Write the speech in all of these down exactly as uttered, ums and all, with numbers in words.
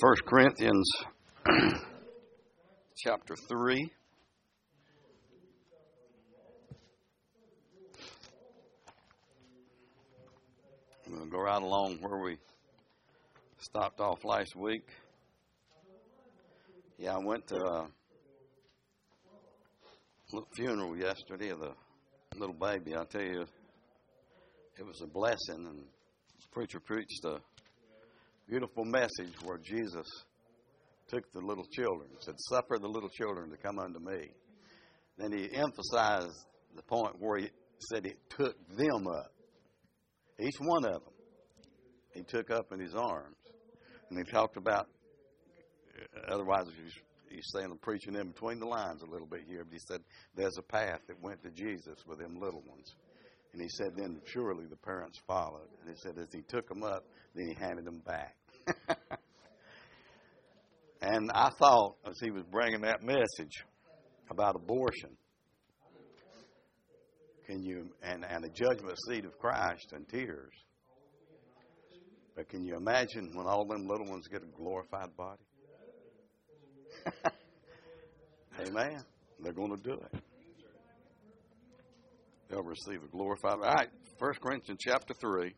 First Corinthians chapter three. I'm going to go right along where we stopped off last week. Yeah, I went to a little funeral yesterday of the little baby. I tell you, it was a blessing, and the preacher preached a beautiful message where Jesus took the little children, said, "Suffer the little children to come unto me." Then he emphasized the point where he said he took them up. Each one of them he took up in his arms. And he talked about, otherwise he's, he's saying, I'm preaching in between the lines a little bit here, but he said there's a path that went to Jesus with them little ones. And he said then surely the parents followed. And he said as he took them up, then he handed them back. And I thought, as he was bringing that message about abortion, can you, and, and the judgment seat of Christ and tears, but can you imagine when all them little ones get a glorified body? Amen. They're going to do it. They'll receive a glorified body. All right, First Corinthians chapter three.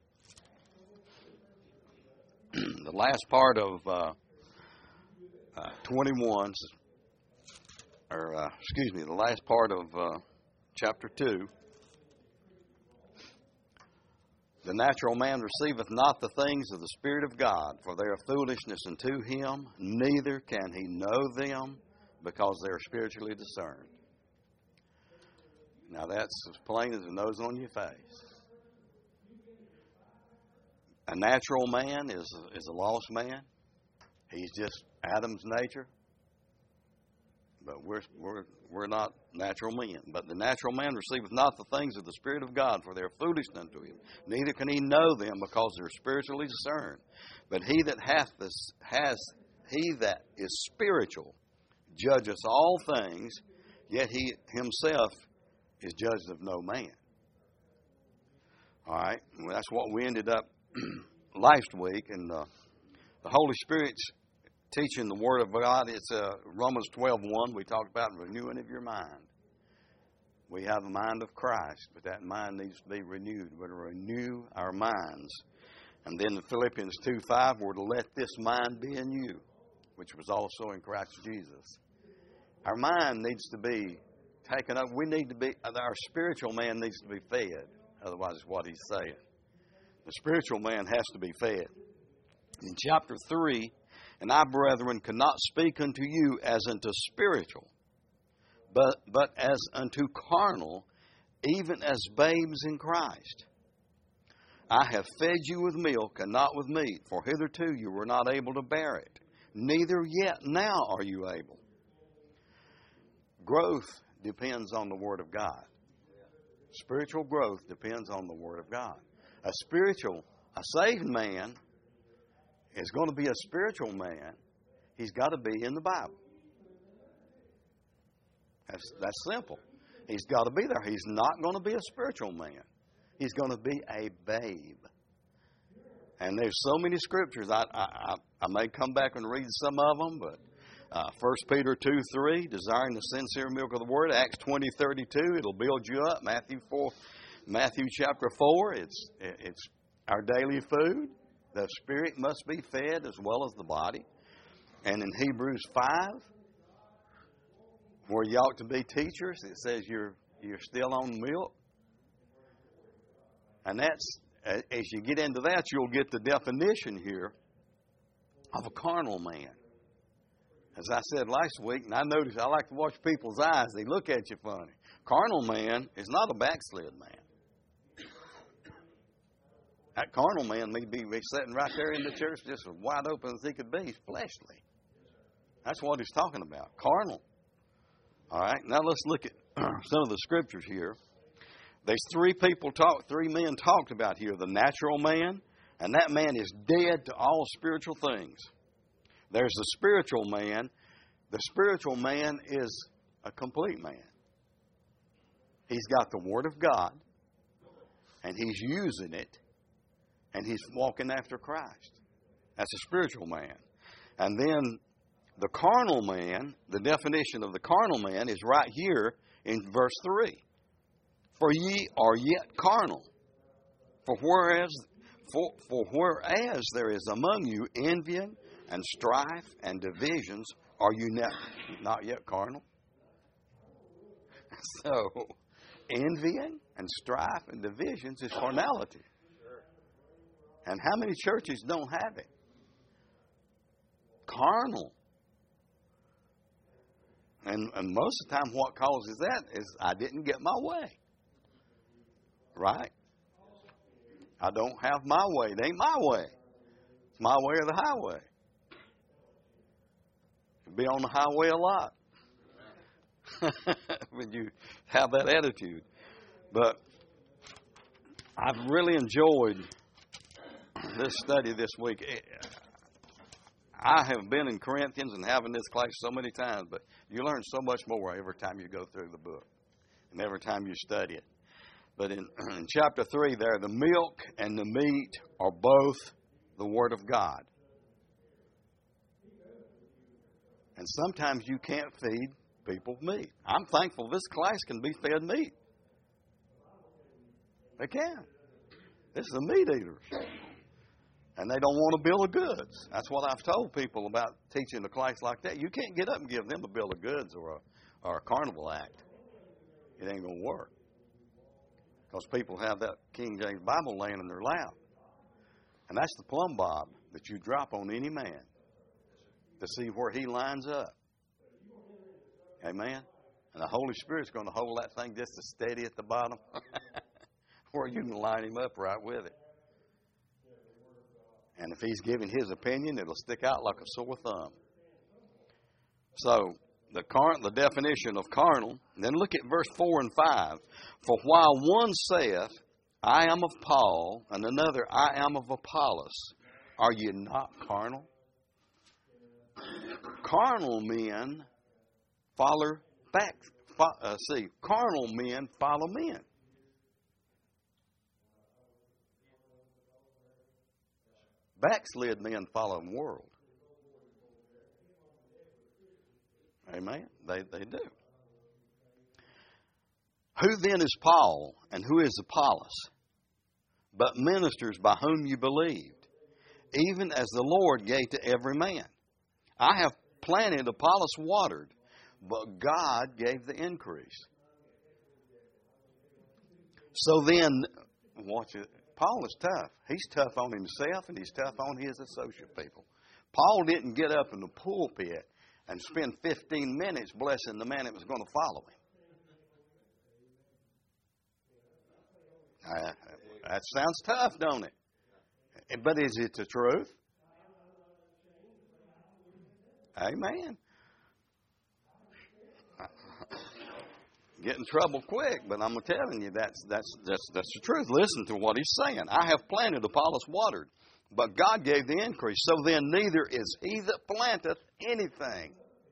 The last part of uh, uh, twenty-one, or uh, excuse me, the last part of uh, chapter two. The natural man receiveth not the things of the Spirit of God, for they are foolishness unto him, neither can he know them, because they are spiritually discerned. Now that's as plain as the nose on your face. A natural man is, is a lost man. He's just Adam's nature. But we're, we're, we're not natural men. But the natural man receiveth not the things of the Spirit of God, for they are foolishness unto him. Neither can he know them, because they are spiritually discerned. But he that hath this, has, he that is spiritual, judgeth all things, yet he himself is judged of no man. All right, well, that's what we ended up last week, and uh, the Holy Spirit's teaching the Word of God. It's uh, Romans twelve one. We talked about renewing of your mind. We have a mind of Christ, but that mind needs to be renewed. We're to renew our minds. And then in Philippians two five, we're to let this mind be in you, which was also in Christ Jesus. Our mind needs to be taken up. We need to be, our spiritual man needs to be fed. Otherwise, it's what he's saying. The spiritual man has to be fed. In chapter three, and I, brethren, cannot speak unto you as unto spiritual, but, but as unto carnal, even as babes in Christ. I have fed you with milk and not with meat, for hitherto you were not able to bear it, neither yet now are you able. Growth depends on the Word of God. Spiritual growth depends on the Word of God. A spiritual, a saved man is going to be a spiritual man. He's got to be in the Bible. That's, that's simple. He's got to be there. He's not going to be a spiritual man. He's going to be a babe. And there's so many scriptures. I, I, I may come back and read some of them, but uh, First Peter two three, desiring the sincere milk of the Word. Acts twenty thirty-two, it'll build you up. Matthew four, Matthew chapter four, it's it's our daily food. The spirit must be fed as well as the body. And in Hebrews five, where you ought to be teachers, it says you're you're still on milk. And that's, as you get into that, you'll get the definition here of a carnal man. As I said last week, and I notice I like to watch people's eyes. They look at you funny. Carnal man is not a backslid man. That carnal man may be sitting right there in the church just as wide open as he could be. He's fleshly. That's what he's talking about. Carnal. All right. Now let's look at some of the scriptures here. There's three people talk, three men talked about here. The natural man, and that man is dead to all spiritual things. There's the spiritual man. The spiritual man is a complete man. He's got the Word of God, and he's using it, and he's walking after Christ. That's a spiritual man. And then the carnal man, the definition of the carnal man is right here in verse three. For ye are yet carnal. For whereas, for, for whereas there is among you envying and strife and divisions, are you not, not yet carnal? So, envying and strife and divisions is carnality. And how many churches don't have it? Carnal. And, and most of the time what causes that is I didn't get my way. Right? I don't have my way. It ain't my way. It's my way or the highway. You'll be on the highway a lot when you have that attitude. But I've really enjoyed this study this week. I have been in Corinthians and having this class so many times, but you learn so much more every time you go through the book and every time you study it. But in, in chapter three there, the milk and the meat are both the Word of God. And sometimes you can't feed people meat. I'm thankful this class can be fed meat. They can. This is the meat eaters. And they don't want a bill of goods. That's what I've told people about teaching a class like that. You can't get up and give them a bill of goods or a, or a carnival act. It ain't going to work. Because people have that King James Bible laying in their lap. And that's the plumb bob that you drop on any man to see where he lines up. Amen? And the Holy Spirit's going to hold that thing just as steady at the bottom where you can line him up right with it. And if he's giving his opinion, it'll stick out like a sore thumb. So, the car- the definition of carnal, then look at verse four and five. For while one saith, I am of Paul, and another, I am of Apollos, are you not carnal? Carnal men follow back. Fo- uh, see, carnal men follow men. Backslid men follow the world. Amen? They, they do. Who then is Paul and who is Apollos? But ministers by whom you believed, even as the Lord gave to every man. I have planted, Apollos watered, but God gave the increase. So then, watch it. Paul is tough. He's tough on himself and he's tough on his associate people. Paul didn't get up in the pulpit and spend fifteen minutes blessing the man that was going to follow him. Uh, that sounds tough, don't it? But is it the truth? Amen. Get in trouble quick, but I'm telling you that's that's that's that's the truth. Listen to what he's saying. I have planted, Apollos watered, but God gave the increase. So then neither is he that planteth anything.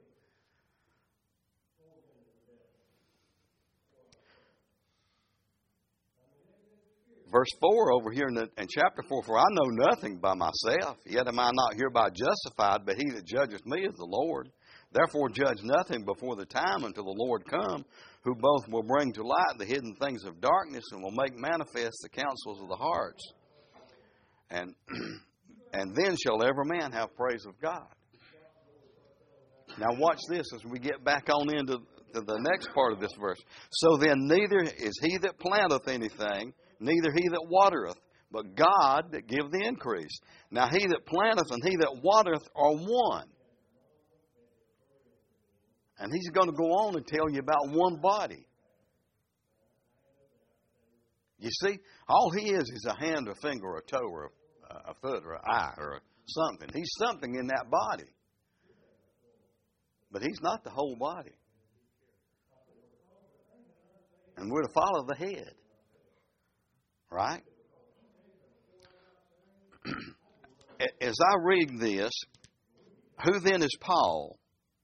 Verse four over here in, the, in chapter four, for I know nothing by myself, yet am I not hereby justified, but he that judgeth me is the Lord. Therefore judge nothing before the time until the Lord come, who both will bring to light the hidden things of darkness and will make manifest the counsels of the hearts. And, and then shall every man have praise of God. Now watch this as we get back on into to the next part of this verse. So then neither is he that planteth anything, neither he that watereth, but God that giveth the increase. Now he that planteth and he that watereth are one. And he's going to go on and tell you about one body. You see, all he is is a hand, a finger, or a toe, or a, a foot, or an eye, or something. He's something in that body. But he's not the whole body. And we're to follow the head. Right? As I read this, who then is Paul?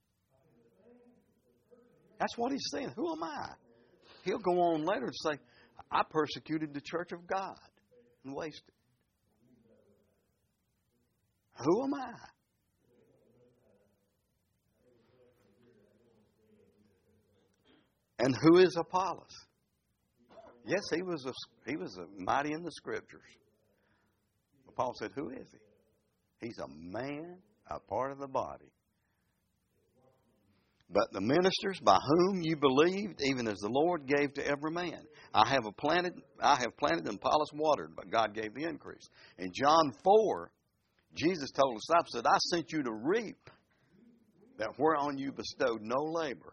That's what he's saying. Who am I? He'll go on later to say, I persecuted the church of God and wasted. Who am I? And who is Apollos? Yes, he was a, he was a mighty in the Scriptures. But Paul said, who is he? He's a man, a part of the body. But the ministers by whom you believed, even as the Lord gave to every man. I have a planted, I have planted and Apollos watered, but God gave the increase. In John four, Jesus told the disciples that I sent you to reap that whereon you bestowed no labor.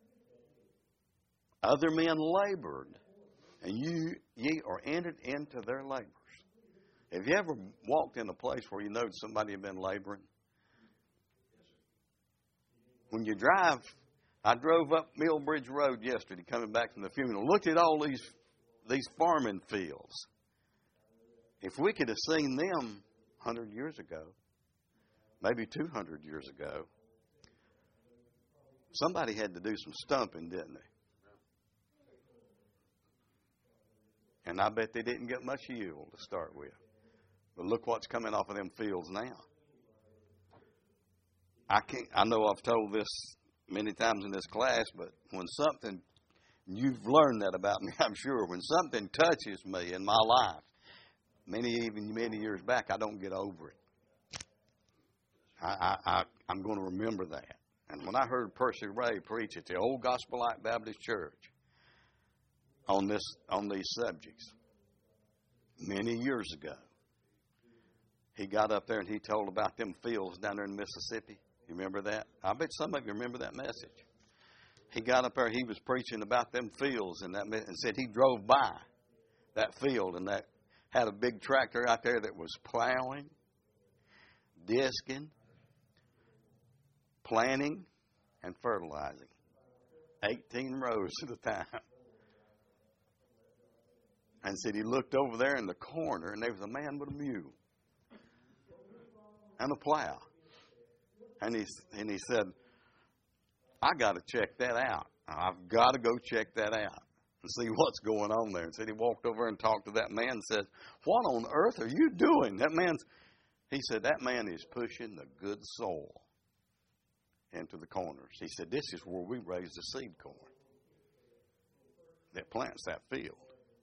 Other men labored, and you ye are entered into their labors. Have you ever walked in a place where you know somebody had been laboring? When you drive, I drove up Millbridge Road yesterday coming back from the funeral. Looked at all these these farming fields. If we could have seen them one hundred years ago, maybe two hundred years ago, somebody had to do some stumping, didn't they? And I bet they didn't get much yield to start with. But look what's coming off of them fields now. I can't. I know I've told this many times in this class, but when something, you've learned that about me, I'm sure. When something touches me in my life, many even many years back, I don't get over it. I, I, I I'm going to remember that. And when I heard Percy Ray preach at the Old Gospel Light Baptist Church on this on these subjects many years ago, he got up there and he told about them fields down there in Mississippi. You remember that? I bet some of you remember that message. He got up there, he was preaching about them fields and that and said he drove by that field and that had a big tractor out there that was plowing, disking, planting, and fertilizing. eighteen rows at a time. And said he looked over there in the corner and there was a man with a mule and a plow. And he, and he said, I got to check that out. I've got to go check that out and see what's going on there. And said he walked over and talked to that man and said, what on earth are you doing? That man's, he said, that man is pushing the good soil into the corners. He said, this is where we raise the seed corn that plants that field.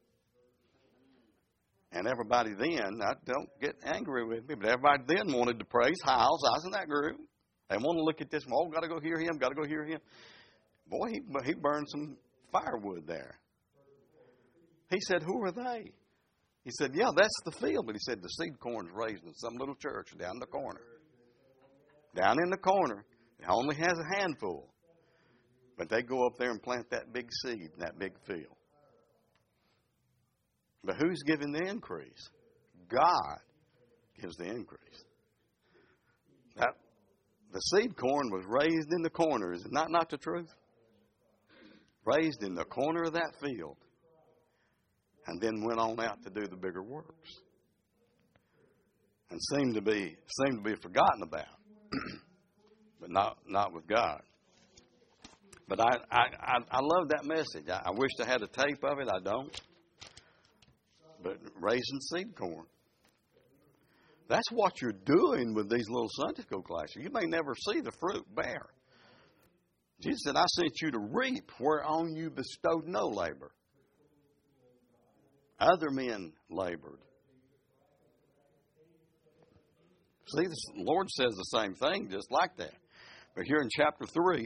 And everybody then, I don't get angry with me, but everybody then wanted to praise Hiles. I was in that group. They want to look at this, oh, got to go hear him, got to go hear him. Boy, he, he burned some firewood there. He said, who are they? He said, yeah, that's the field. But he said, the seed corn's raised in some little church down the corner. Down in the corner. It only has a handful. But they go up there and plant that big seed in that big field. But who's giving the increase? God gives the increase. That the seed corn was raised in the corner. Is it not, not the truth? Raised in the corner of that field. And then went on out to do the bigger works. And seemed to be seemed to be forgotten about. But not not with God. But I, I, I, I love that message. I, I wish I had a tape of it. I don't. But raising seed corn. That's what you're doing with these little Sunday school classes. You may never see the fruit bear. Jesus said, I sent you to reap whereon you bestowed no labor. Other men labored. See, the Lord says the same thing just like that. But here in chapter three,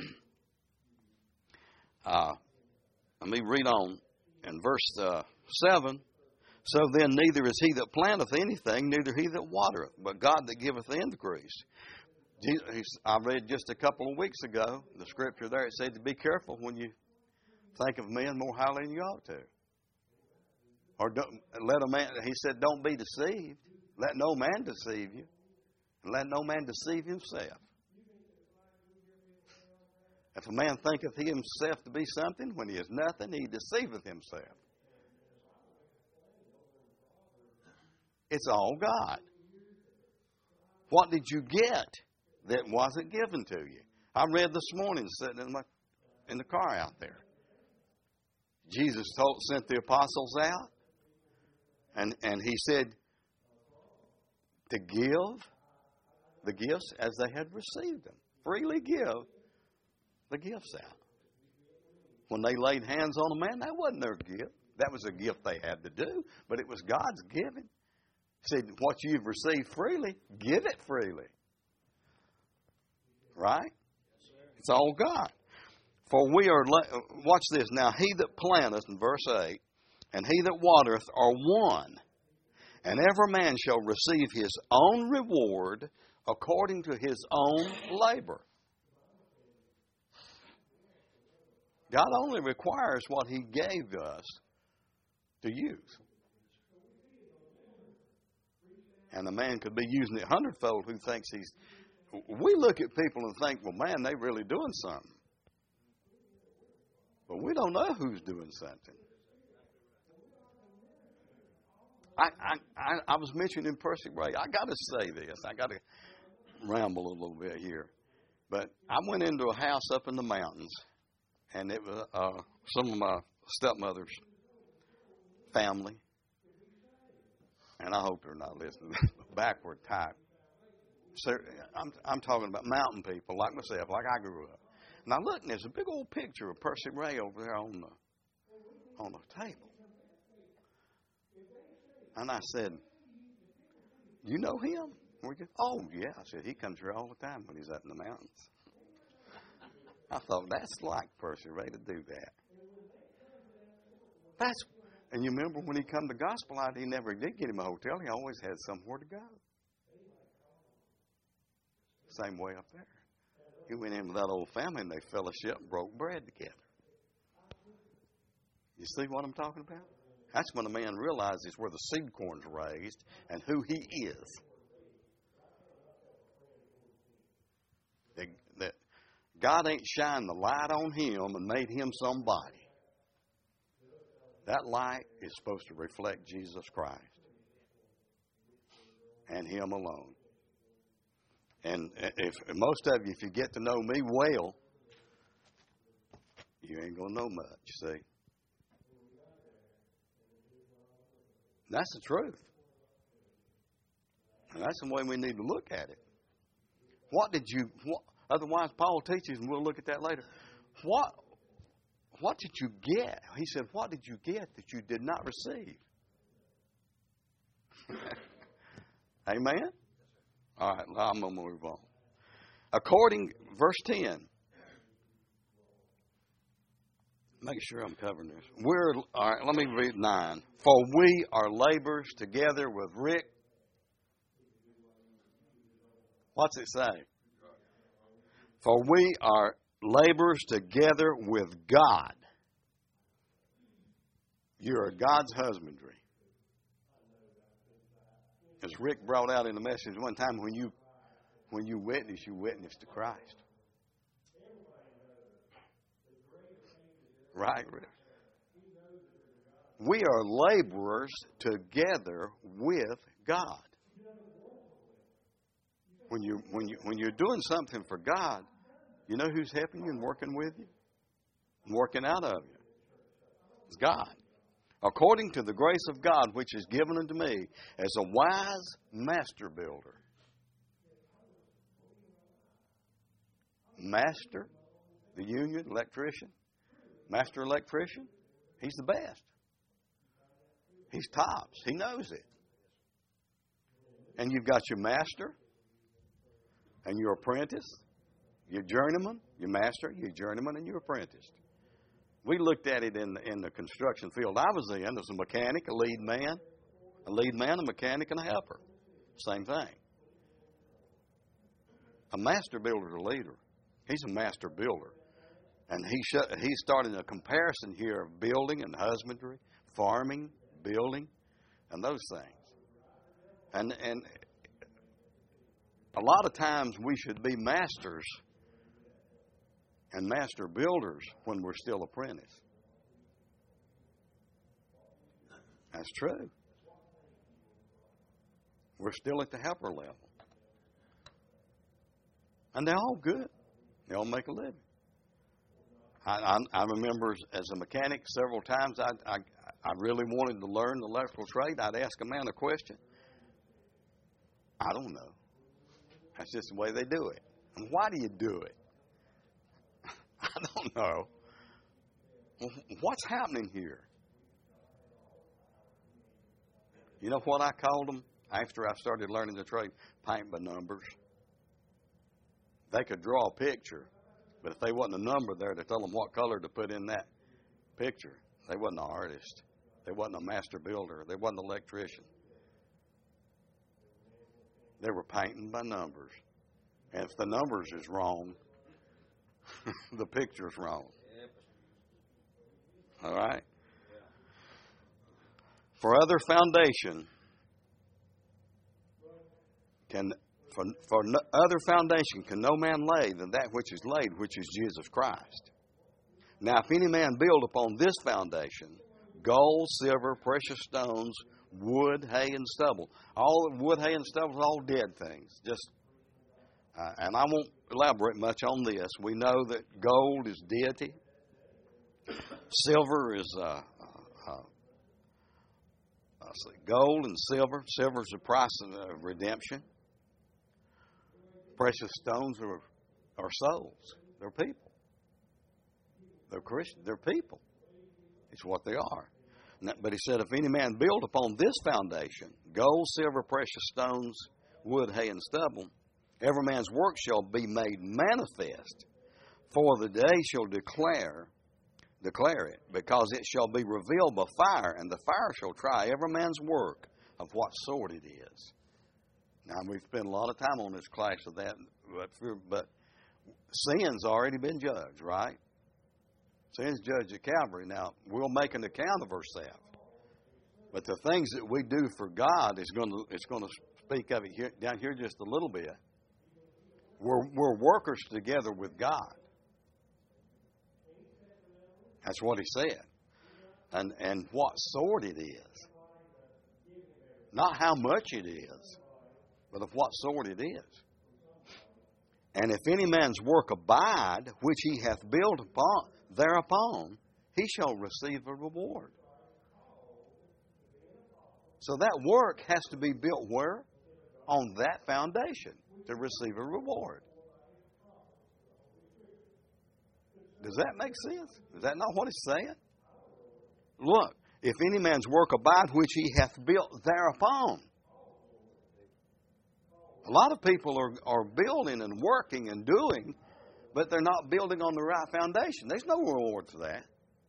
uh, let me read on in verse uh, seven. So then neither is he that planteth anything, neither he that watereth, but God that giveth the increase. Jesus, I read just a couple of weeks ago, the scripture there, it said to be careful when you think of men more highly than you ought to. Or don't, let a man, he said, don't be deceived. Let no man deceive you. And let no man deceive himself. If a man thinketh he himself to be something, when he is nothing, he deceiveth himself. It's all God. What did you get that wasn't given to you? I read this morning sitting in my in the car out there. Jesus told, sent the apostles out, and, and he said to give the gifts as they had received them. Freely give the gifts out. when they laid hands on a man, that wasn't their gift. That was a gift they had to do, but it was God's giving. He said, what you've received freely, give it freely. Right? It's all God. For we are, watch this now, he that planteth, in verse eight, and he that watereth are one, and every man shall receive his own reward according to his own labor. God only requires what he gave us to use. And a man could be using it hundredfold who thinks he's... We look at people and think, well, man, they're really doing something. But we don't know who's doing something. I I, I, I was mentioning Percy Ray. I got to say this. I got to ramble a little bit here. But I went into a house up in the mountains, and it was uh, some of my stepmother's family. And I hope they're not listening. Backward type. So I'm, I'm talking about mountain people like myself, like I grew up. Now look, and there's a big old picture of Percy Ray over there on the on the table. And I said, "You know him?" We go, "Oh yeah." I said, "He comes here all the time when he's up in the mountains." I thought that's like Percy Ray to do that. That's and you remember when he come to Gospel Light, he never did get him a hotel. He always had somewhere to go. Same way up there. He went in with that old family and they fellowship and broke bread together. You see what I'm talking about? That's when a man realizes where the seed corn's raised and who he is. That, that God ain't shined the light on him and made him somebody. That light is supposed to reflect Jesus Christ and him alone. And if most of you, if you get to know me well, you ain't going to know much, see. That's the truth. And that's the way we need to look at it. What did you, what, otherwise Paul teaches, and we'll look at that later. What, what did you get? He said, what did you get that you did not receive? Amen? All right, I'm going to move on. According, verse ten. Make sure I'm covering this. We're, all right, let me read nine. For we are laborers together with Rick. What's it say? For we are laborers together with God. You are God's husbandry. As Rick brought out in the message one time, when you when you witness, you witness to Christ. Right, Rick? We are laborers together with God. When you when you when you're doing something for God, you know who's helping you and working with you? And working out of you. It's God. According to the grace of God which is given unto me as a wise master builder. Master, the union, electrician. Master electrician, he's the best. He's tops. He knows it. And you've got your master and your apprentice, your journeyman, your master, your journeyman, and your apprentice. We looked at it in the, in the construction field I was in. There's a mechanic, a lead man, a lead man, a mechanic, and a helper. Same thing. A master builder is a leader. He's a master builder. And he sh- he started a comparison here of building and husbandry, farming, building, and those things. And and a lot of times we should be masters and master builders when we're still apprentice. That's true. We're still at the helper level. And they're all good. They all make a living. I, I, I remember as a mechanic several times I, I, I really wanted to learn the electrical trade. I'd ask a man a question. I don't know. That's just the way they do it. And why do you do it? I don't know. What's happening here? You know what I called them after I started learning the trade? Paint by numbers. They could draw a picture, but if they wasn't a number there to tell them what color to put in that picture, they wasn't an artist. They wasn't a master builder. They wasn't an electrician. They were painting by numbers. And if the numbers is wrong, the picture's wrong. All right? For other foundation can for, for no, other foundation can no man lay than that which is laid, which is Jesus Christ. Now, if any man build upon this foundation, gold, silver, precious stones, wood, hay, and stubble. All wood, hay, and stubble are all dead things. Just, uh, and I won't elaborate much on this. We know that gold is deity. Silver is uh, uh, uh, see, gold and silver. Silver is the price of uh, redemption. Precious stones are are souls. They're people. They're Christians. They're people. It's what they are. But he said, if any man build upon this foundation, gold, silver, precious stones, wood, hay, and stubble, every man's work shall be made manifest, for the day shall declare, declare it, because it shall be revealed by fire, and the fire shall try every man's work of what sort it is. Now, we've spent a lot of time on this class of that, but, for, but sin's already been judged, right? Sin's judged at Calvary. Now, we'll make an account of ourselves. But the things that we do for God is going to it's going to speak of it here, down here just a little bit. We're, we're workers together with God. That's what he said. And, and what sort it is. Not how much it is, but of what sort it is. And if any man's work abide, which he hath built upon, thereupon, he shall receive a reward. So that work has to be built where? On that foundation to receive a reward. Does that make sense? Is that not what it's saying? Look, if any man's work abide, which he hath built thereupon. A lot of people are, are building and working and doing, but they're not building on the right foundation. There's no reward for that.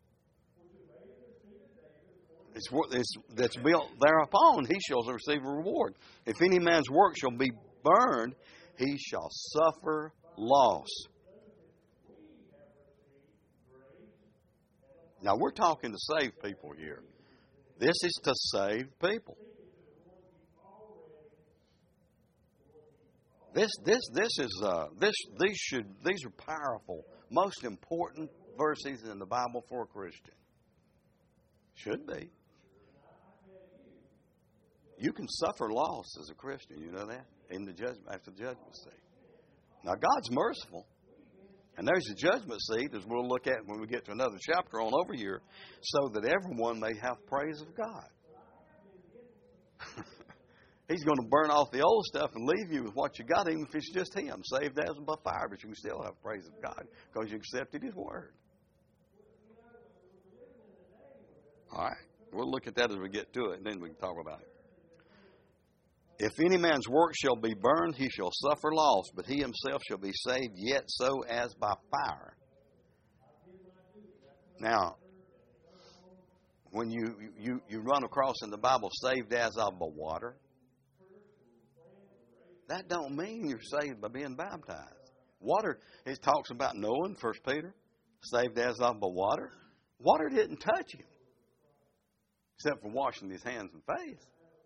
It's, it's that's built thereupon, he shall receive a reward. If any man's work shall be burned, he shall suffer loss. Now, we're talking to save people here. This is to save people. This, this, this is uh, this. These should. These are powerful, most important verses in the Bible for a Christian. Should be. You can suffer loss as a Christian. You know that in the judgment after the judgment seat. Now God's merciful, and there's a judgment seat as we'll look at when we get to another chapter on over here, so that everyone may have praise of God. He's going to burn off the old stuff and leave you with what you got, even if it's just Him, saved as by fire. But you can still have praise of God because you accepted His Word. All right. We'll look at that as we get to it, and then we can talk about it. If any man's work shall be burned, he shall suffer loss, but he himself shall be saved, yet so as by fire. Now, when you, you, you run across in the Bible, saved as of by water, that don't mean you're saved by being baptized. Water, it talks about Noah in First Peter, saved as of by water. Water didn't touch him, except for washing his hands and face.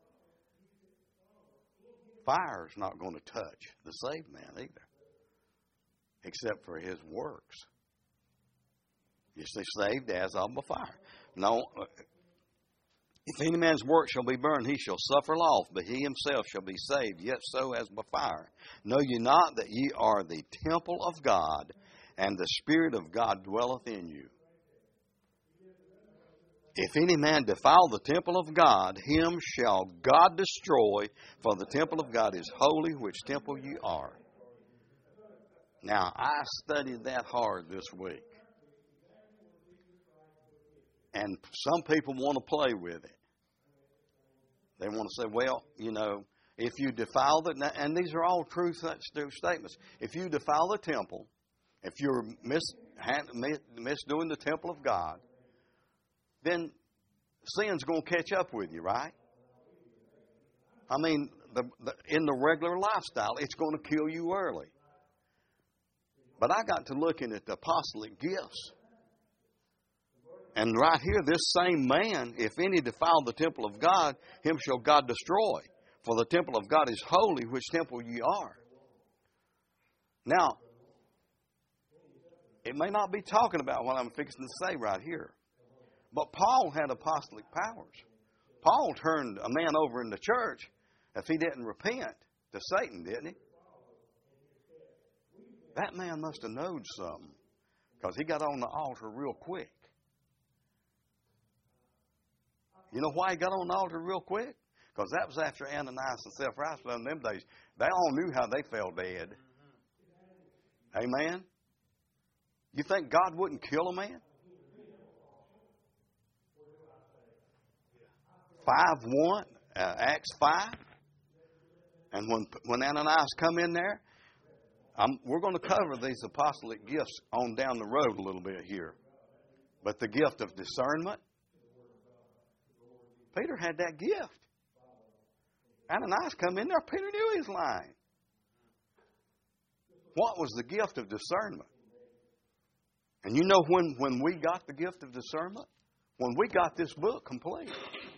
Fire's not going to touch the saved man either, except for his works. You see, saved as of by fire. No, if any man's work shall be burned, he shall suffer loss, but he himself shall be saved, yet so as by fire. Know ye not that ye are the temple of God, and the Spirit of God dwelleth in you? If any man defile the temple of God, him shall God destroy, for the temple of God is holy, which temple ye are. Now, I studied that hard this week. And some people want to play with it. They want to say, well, you know, if you defile the, and these are all true statements. If you defile the temple, if you're mis, misdoing the temple of God, then sin's going to catch up with you, right? I mean, the, the, in the regular lifestyle, it's going to kill you early. But I got to looking at the apostolic gifts. And right here, this same man, if any defile the temple of God, him shall God destroy. For the temple of God is holy, which temple ye are. Now, it may not be talking about what I'm fixing to say right here. But Paul had apostolic powers. Paul turned a man over in the church if he didn't repent to Satan, didn't he? That man must have known something, because he got on the altar real quick. You know why he got on the altar real quick? Because that was after Ananias and Sapphira in them days. They all knew how they fell dead. Amen? You think God wouldn't kill a man? five one, uh, Acts five. And when when Ananias come in there, I'm, we're going to cover these apostolic gifts on down the road a little bit here. But the gift of discernment, Peter had that gift. Ananias come in there, Peter knew he was lying. What was the gift of discernment? And you know when, when we got the gift of discernment? When we got this book complete.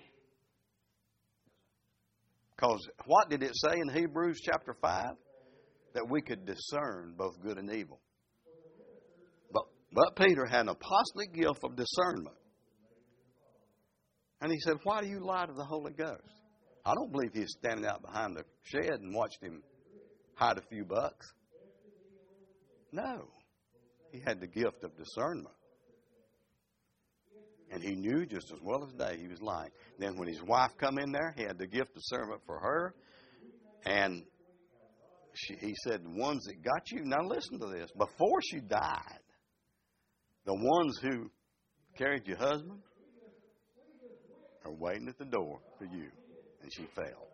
Because what did it say in Hebrews chapter five? That we could discern both good and evil. But, but Peter had an apostolic gift of discernment. And he said, why do you lie to the Holy Ghost? I don't believe he was standing out behind the shed and watched him hide a few bucks. No. He had the gift of discernment. And he knew just as well as day he was lying. Then when his wife come in there, he had the gift of discernment for her. And she, he said, the ones that got you, now listen to this. Before she died, the ones who carried your husband are waiting at the door for you. And she fell.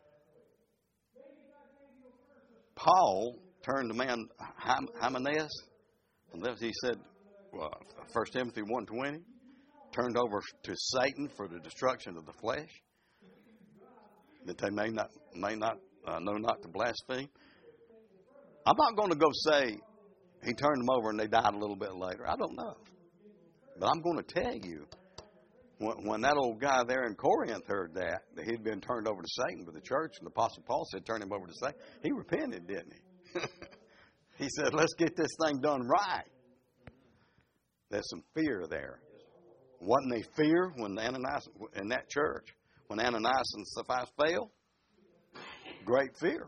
Paul turned the man, Hymenaeus, and he said, well, First Timothy one twenty, turned over to Satan for the destruction of the flesh, that they may not may not uh, know not to blaspheme. I'm not going to go say he turned them over and they died a little bit later. I don't know. But I'm going to tell you, when, when that old guy there in Corinth heard that, that he'd been turned over to Satan by the church, and the Apostle Paul said, turn him over to Satan, he repented, didn't he? He said, let's get this thing done right. There's some fear there. Wasn't they fear when Ananias, in that church, when Ananias and Sapphira fell? Great fear.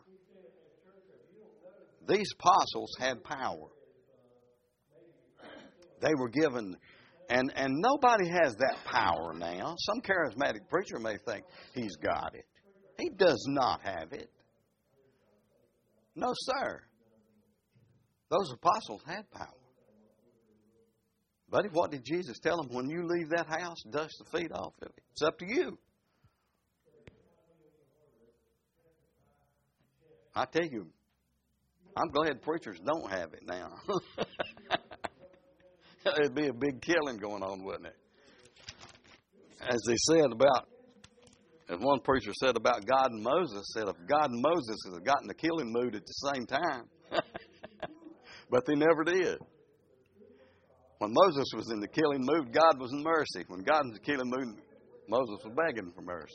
These apostles had power. They were given, and, and nobody has that power now. Some charismatic preacher may think he's got it. He does not have it. No, sir. Those apostles had power. Buddy, what did Jesus tell them? When you leave that house, dust the feet off of it. It's up to you. I tell you, I'm glad preachers don't have it now. It'd be a big killing going on, wouldn't it? As they said about, as one preacher said about God and Moses, said if God and Moses had gotten the killing mood at the same time, but they never did. When Moses was in the killing mood, God was in mercy. When God was in the killing mood, Moses was begging for mercy.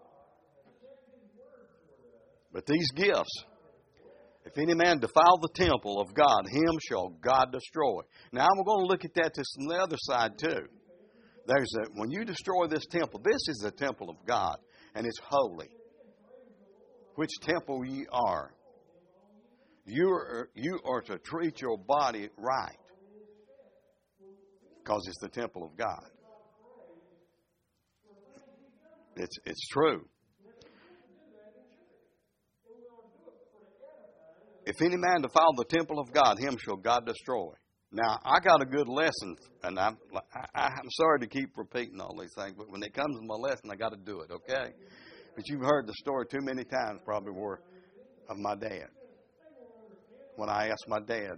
But these gifts, if any man defile the temple of God, him shall God destroy. Now, we're going to look at that from the other side, too. There's a, when you destroy this temple, this is the temple of God, and it's holy. Which temple ye are. You are, you are to treat your body right, because it's the temple of God. It's, it's true. If any man defile the temple of God, him shall God destroy. Now, I got a good lesson, and I'm, I, I'm sorry to keep repeating all these things, but when it comes to my lesson, I got to do it, okay? But you've heard the story too many times, probably, where, of my dad. When I asked my dad,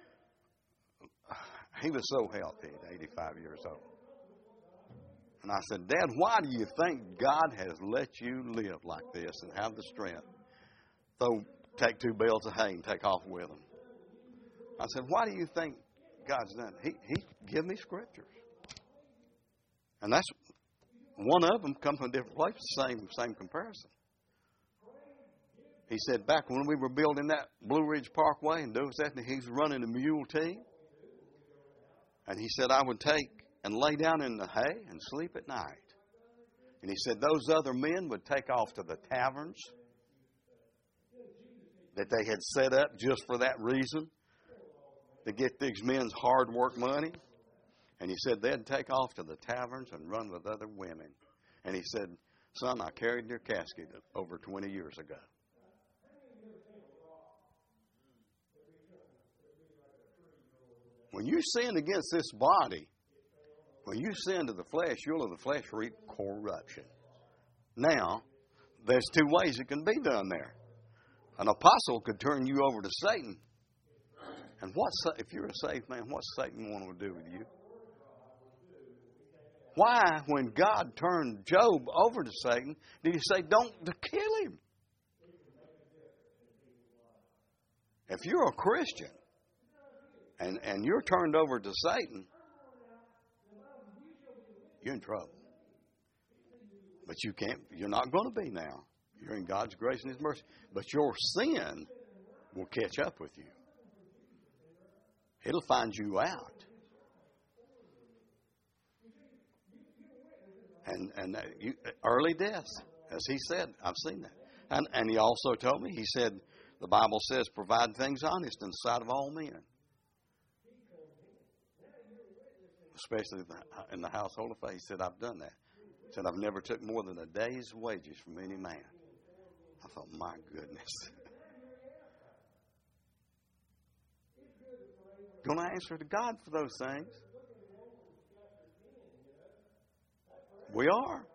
he was so healthy at eighty-five years old. And I said, Dad, why do you think God has let you live like this and have the strength? So take two bales of hay and take off with them. I said, why do you think God's done it? He, he give me scriptures. And that's one of them comes from different places, same, same comparison. He said back when we were building that Blue Ridge Parkway and doing that, he was running a mule team. And he said I would take and lay down in the hay and sleep at night. And he said those other men would take off to the taverns that they had set up just for that reason, to get these men's hard work money. And he said they'd take off to the taverns and run with other women. And he said, son, I carried their casket over twenty years ago. When you sin against this body, when you sin to the flesh, you'll of the flesh reap corruption. Now, there's two ways it can be done there. An apostle could turn you over to Satan. And what, if you're a saved man, what's Satan want to do with you? Why, when God turned Job over to Satan, did he say, don't kill him? If you're a Christian and, and you're turned over to Satan, you're in trouble. But you can't, you're not going to be now. You're in God's grace and His mercy. But your sin will catch up with you. It'll find you out. And and you, early death, as he said, I've seen that. And and he also told me, he said, the Bible says, provide things honest in the sight of all men. Especially in the household of faith. He said, I've done that. He said, I've never took more than a day's wages from any man. I thought, my goodness. Going to answer to God for those things. We are.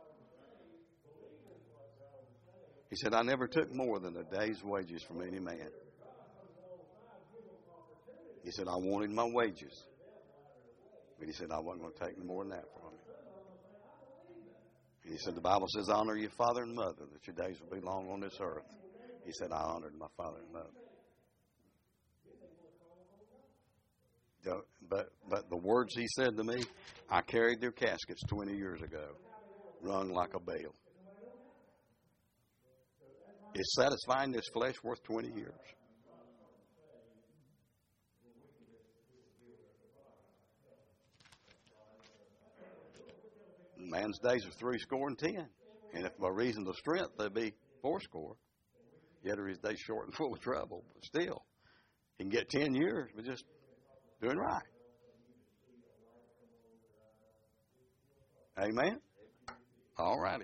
He said, I never took more than a day's wages from any man. He said, I wanted my wages. But he said, I wasn't going to take more than that from you. And he said, the Bible says, honor your father and mother, that your days will be long on this earth. He said, I honored my father and mother. But but the words he said to me, I carried their caskets twenty years ago, rung like a bell. Is satisfying this flesh worth twenty years? Man's days are three score and ten. And if by reason of strength they be four score, yet are his days short and full of trouble. But still, he can get ten years, but just doing right. Amen? All righty.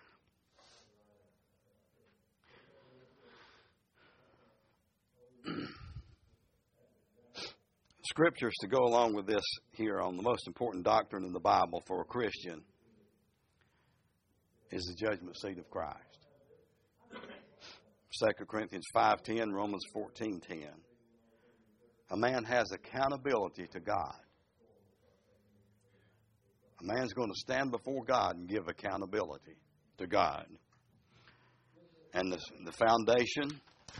Scriptures to go along with this here on the most important doctrine in the Bible for a Christian is the judgment seat of Christ. Second Corinthians five ten, Romans fourteen ten. A man has accountability to God. A man's going to stand before God and give accountability to God. And the, the foundation,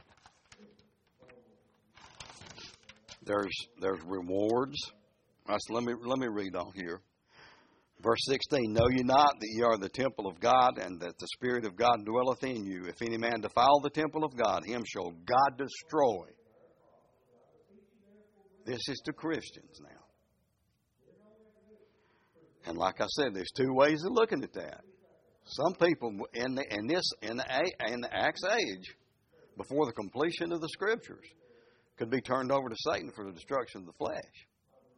there's there's rewards. Right, so let me let me read on here. Verse sixteen, know ye not that ye are the temple of God, and that the Spirit of God dwelleth in you? If any man defile the temple of God, him shall God destroy. This is to Christians now. And like I said, there's two ways of looking at that. Some people in the, in this in the, in the Acts age, before the completion of the Scriptures, could be turned over to Satan for the destruction of the flesh.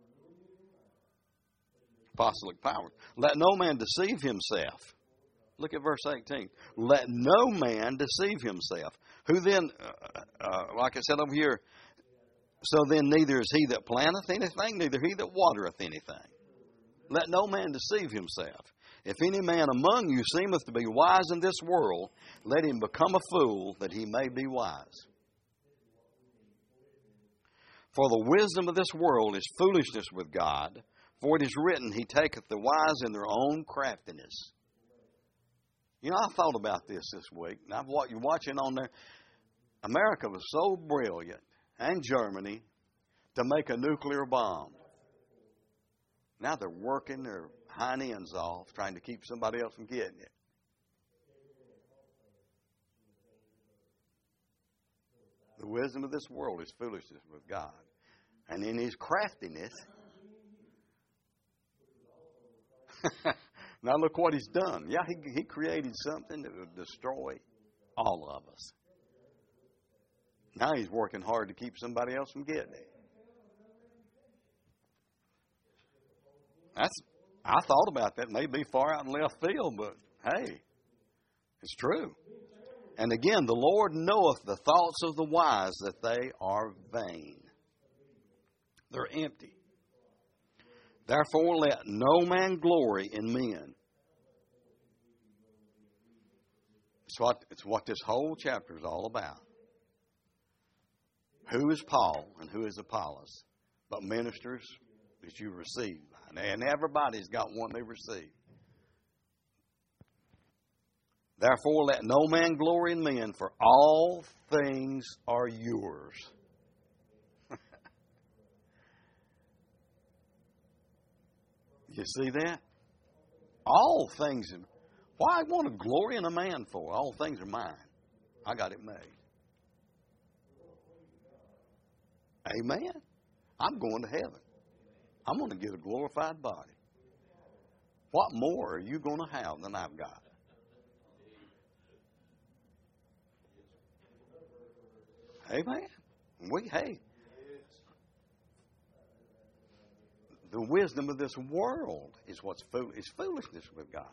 Apostolic power. Let no man deceive himself. Look at verse eighteen. Let no man deceive himself. Who then, uh, uh, like I said over here, So then neither is he that planteth anything, neither he that watereth anything. Let no man deceive himself. If any man among you seemeth to be wise in this world, let him become a fool, that he may be wise. For the wisdom of this world is foolishness with God, for it is written, He taketh the wise in their own craftiness. You know, I thought about this this week, and I've what you're watching on there. America was so brilliant, and Germany, to make a nuclear bomb. Now they're working their hind ends off, trying to keep somebody else from getting it. The wisdom of this world is foolishness with God. And in His craftiness, now look what He's done. Yeah, he, he created something that would destroy all of us. Now He's working hard to keep somebody else from getting it. That's, I thought about that. It may be far out in left field, but hey, it's true. And again, the Lord knoweth the thoughts of the wise, that they are vain. They're empty. Therefore let no man glory in men. It's what, it's what this whole chapter is all about. Who is Paul and who is Apollos? But ministers that you receive. And everybody's got one they receive. Therefore let no man glory in men, for all things are yours. You see that? All things. Why I want to glory in a man for? All things are mine. I got it made. Amen. I'm going to heaven. I'm going to get a glorified body. What more are you going to have than I've got? Amen. We, hey, the wisdom of this world is what's fool, is foolishness with God.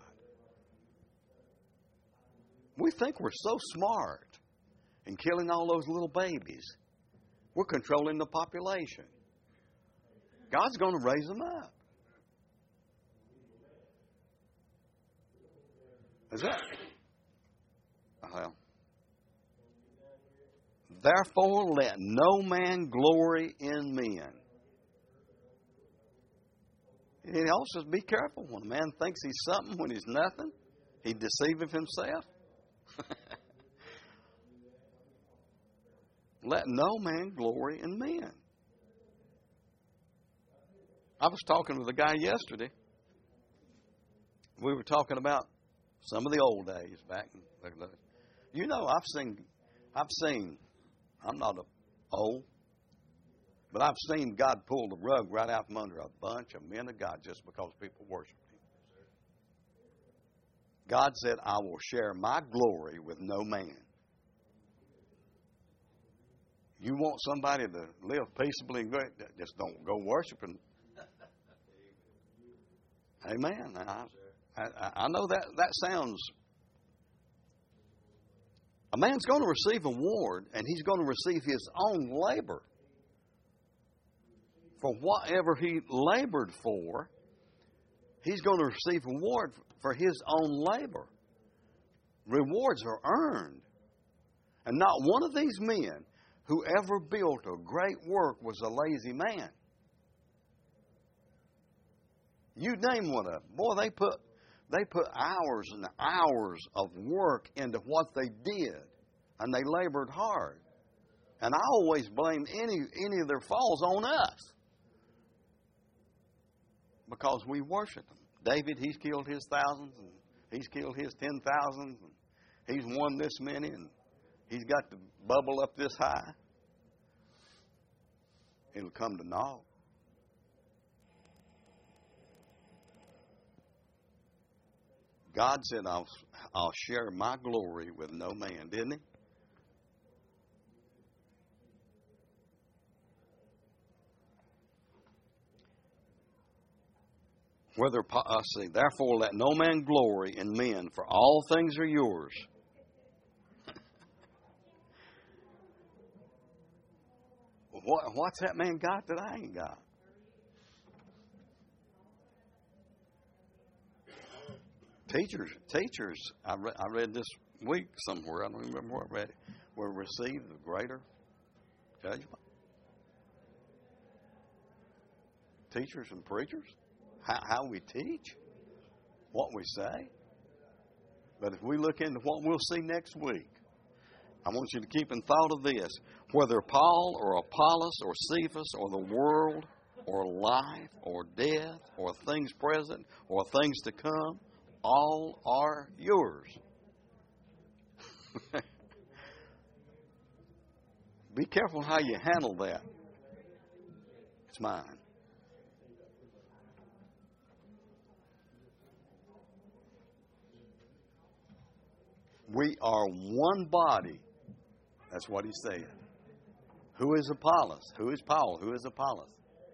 We think we're so smart in killing all those little babies. We're controlling the population. God's going to raise them up. Is that? Well, therefore let no man glory in men. It also says, be careful. When a man thinks he's something when he's nothing, he deceiveth himself. Let no man glory in men. I was talking with a guy yesterday. We were talking about some of the old days back in the, you know, I've seen, I've seen, I'm not a, old, but I've seen God pull the rug right out from under a bunch of men of God just because people worship Him. God said, I will share my glory with no man. You want somebody to live peaceably and great, just don't go worshiping. Amen. I, I, I know that, that sounds... A man's going to receive a reward, and he's going to receive his own labor. For whatever he labored for, he's going to receive a reward for his own labor. Rewards are earned. And not one of these men who ever built a great work was a lazy man. You name one of them. Boy, they put they put hours and hours of work into what they did, and they labored hard. And I always blame any any of their falls on us because we worship them. David, he's killed his thousands, and he's killed his ten thousands, and he's won this many, and he's got the bubble up this high. It'll come to naught. God said, I'll, I'll share my glory with no man, didn't He? Whether, I see, therefore let no man glory in men, for all things are yours. what, what's that man got that I ain't got? Teachers, teachers. I, re- I read this week somewhere. I don't remember where I read it. Will receive the greater judgment. Teachers and preachers, how, how we teach, what we say. But if we look into what we'll see next week, I want you to keep in thought of this. Whether Paul or Apollos or Cephas or the world or life or death or things present or things to come, all are yours. Be careful how you handle that. It's mine. We are one body. That's what he said. Who is Apollos? Who is Paul? Who is Apollos?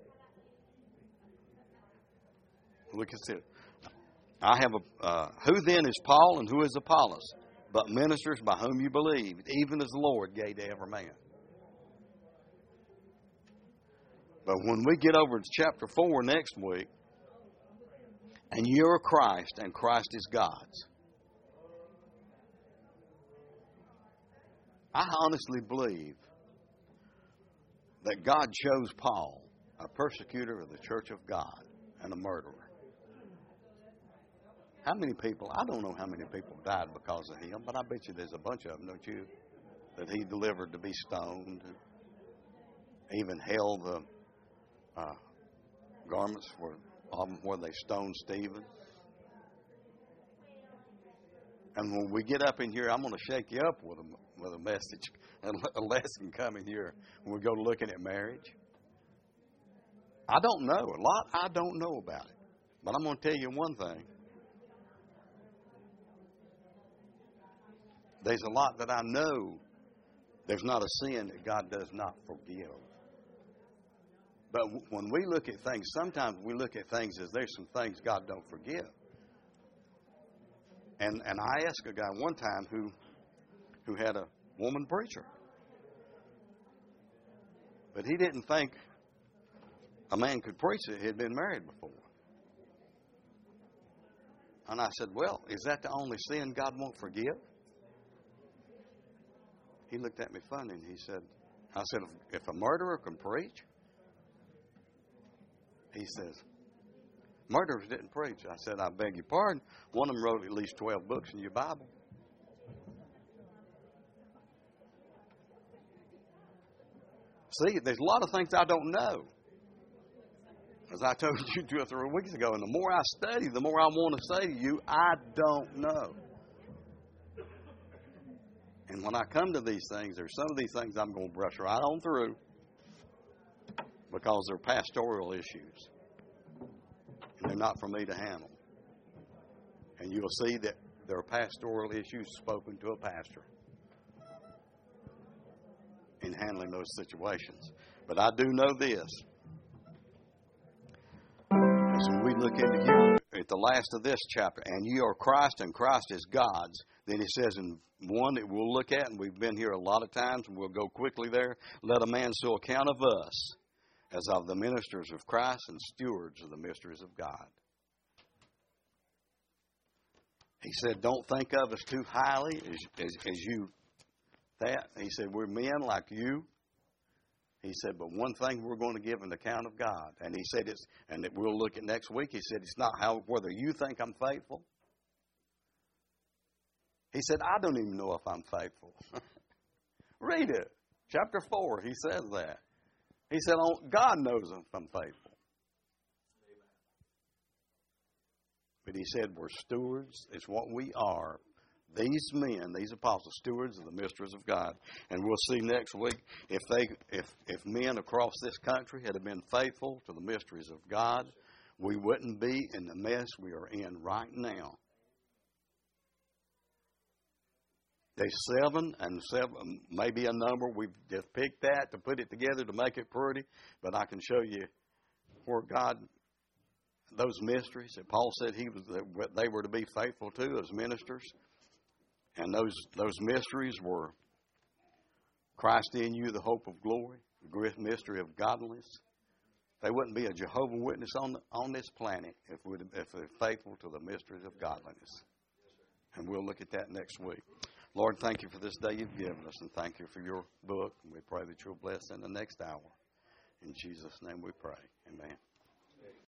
Look at it. I have a. Uh, who then is Paul and who is Apollos? But ministers by whom you believed, even as the Lord gave to every man. But when we get over to chapter four next week, and you're Christ and Christ is God's, I honestly believe that God chose Paul, a persecutor of the church of God and a murderer. How many people, I don't know how many people died because of him, but I bet you there's a bunch of them, don't you, that he delivered to be stoned, even held the uh, garments for, um, where they stoned Stephen. And when we get up in here, I'm going to shake you up with a, with a message, a lesson coming here when we go looking at marriage. I don't know. A lot I don't know about it. But I'm going to tell you one thing. There's a lot that I know there's not a sin that God does not forgive. But when we look at things, sometimes we look at things as there's some things God don't forgive. And and I asked a guy one time who who had a woman preacher. But he didn't think a man could preach that had been married before. And I said, well, is that the only sin God won't forgive? He looked at me funny and he said, I said, if a murderer can preach? He says, murderers didn't preach. I said, I beg your pardon. One of them wrote at least twelve books in your Bible. See, there's a lot of things I don't know. As I told you two or three weeks ago, and the more I study, the more I want to say to you, I don't know. And when I come to these things, there's some of these things I'm going to brush right on through because they're pastoral issues. And they're not for me to handle. And you'll see that there are pastoral issues spoken to a pastor in handling those situations. But I do know this. As we look into you at the last of this chapter, and you are Christ and Christ is God's, then it says in one that we'll look at, and we've been here a lot of times, and we'll go quickly there, let a man so account of us as of the ministers of Christ and stewards of the mysteries of God. He said, don't think of us too highly as, as, as you that. He said, we're men like you. He said, but one thing we're going to give an account of God. And he said, it's, and that we'll look at next week, he said, it's not how whether you think I'm faithful. He said, I don't even know if I'm faithful. Read it. Chapter four, he says that. He said, oh, God knows if I'm faithful. But he said, we're stewards. It's what we are. These men, these apostles, stewards of the mysteries of God. And we'll see next week if they, if, if men across this country had been faithful to the mysteries of God, we wouldn't be in the mess we are in right now. There's seven, and seven may be a number. We've just picked that to put it together to make it pretty. But I can show you where God, those mysteries that Paul said he was, that they were to be faithful to as ministers. And those those mysteries were Christ in you, the hope of glory. the great mystery of godliness. They wouldn't be a Jehovah's Witness on the, on this planet if we if they're faithful to the mysteries of godliness. And we'll look at that next week. Lord, thank you for this day you've given us, and thank you for your book. And we pray that you'll bless in the next hour. In Jesus' name we pray. Amen.